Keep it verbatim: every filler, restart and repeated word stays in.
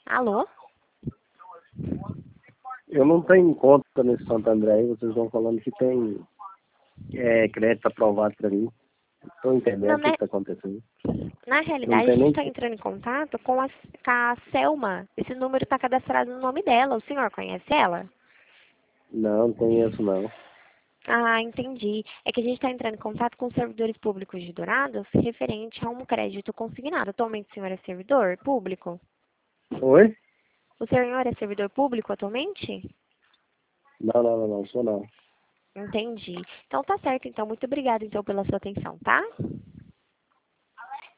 Alô? Eu não tenho conta nesse Santo André, vocês estão falando que tem é, crédito aprovado para mim. Estou entendendo Não, o que né? está acontecendo. Na Não realidade, a tem gente nem... está entrando em contato com a, com a Selma. Esse número está cadastrado no nome dela. O senhor conhece ela? Não, não conheço não. Ah, entendi. É que a gente está entrando em contato com os servidores públicos de Dourados referente a um crédito consignado. Atualmente o senhor é servidor público? Oi? O senhor é servidor público atualmente? Não, não, não, não, sou não. Entendi. Então tá certo, então. Muito obrigada, então, pela sua atenção, tá?